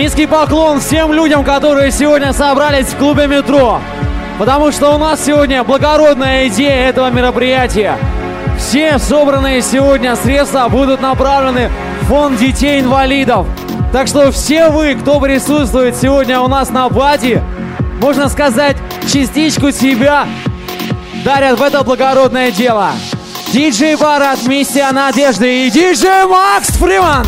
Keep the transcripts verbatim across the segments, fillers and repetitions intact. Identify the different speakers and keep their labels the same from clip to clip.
Speaker 1: Низкий поклон всем людям, которые сегодня собрались в клубе «Метро». Потому что у нас сегодня благородная идея этого мероприятия. Все собранные сегодня средства будут направлены в фонд детей-инвалидов. Так что все вы, кто присутствует сегодня у нас на пати, можно сказать, частичку себя дарят в это благородное дело. Диджей Барат, Миссия Надежды и диджей Макс Фриман.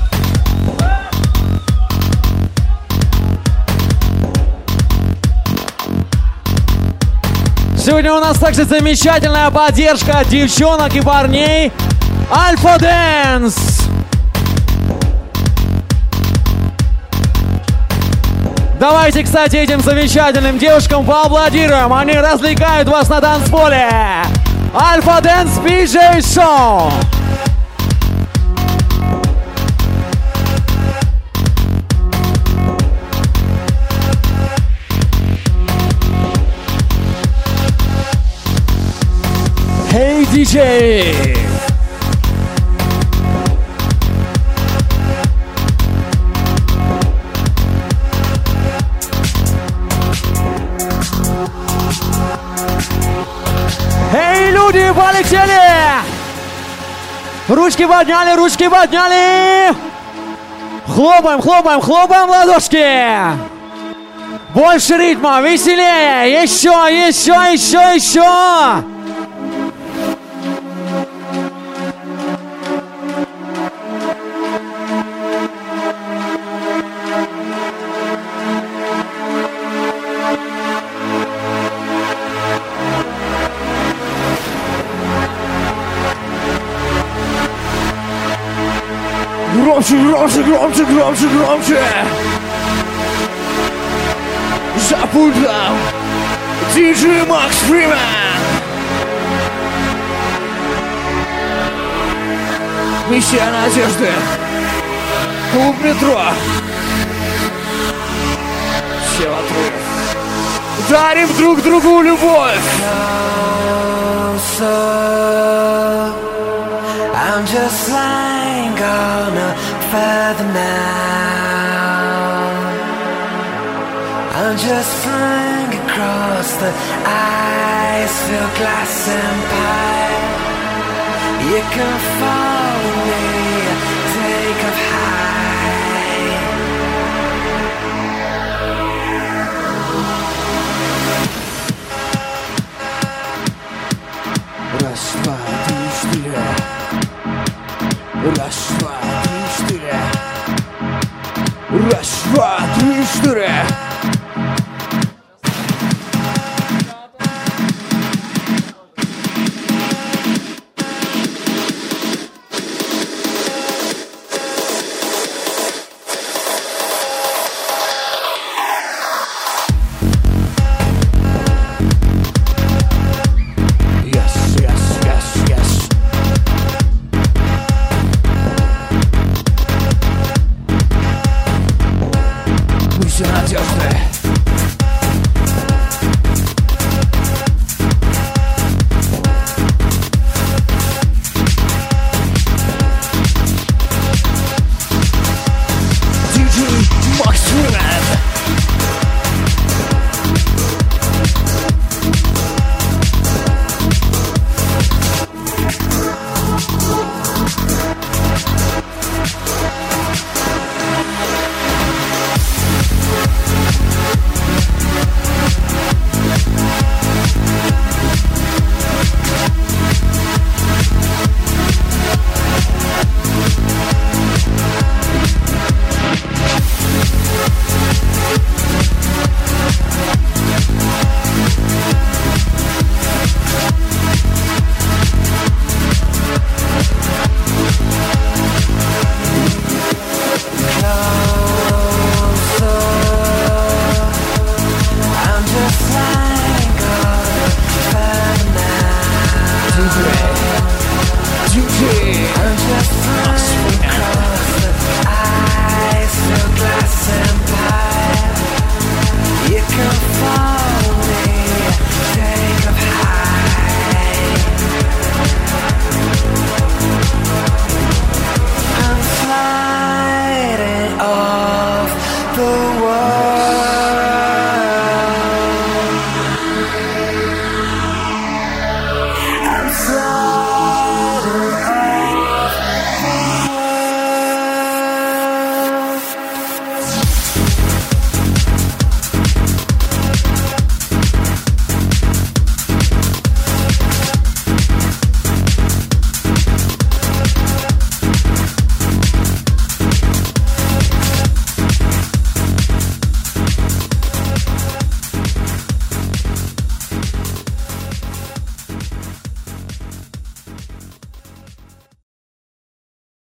Speaker 1: Сегодня у нас также замечательная поддержка девчонок и парней Альфа Дэнс. Давайте, кстати, этим замечательным девушкам поаплодируем. Они развлекают вас на танцполе. Альфа Дэнс пи джей Шоу. Hey диджей! Эй, люди, полетели! Ручки подняли, ручки подняли! Хлопаем, хлопаем, хлопаем ладошки! Больше ритма, веселее! Еще, еще, еще, еще! Громче, громче, громче, громче, громче! За пультом диджей Макс Фриман! Миссия Надежды! Клуб «Метро». Все в отрыв. Дарим друг другу любовь! I'm just lying on a feather now. I'm just flying across the ice, feel glass and pie. You can follow me, take off high. Раз, два, три, четыре. Раз, два, три, четыре. Раз, два, три, четыре.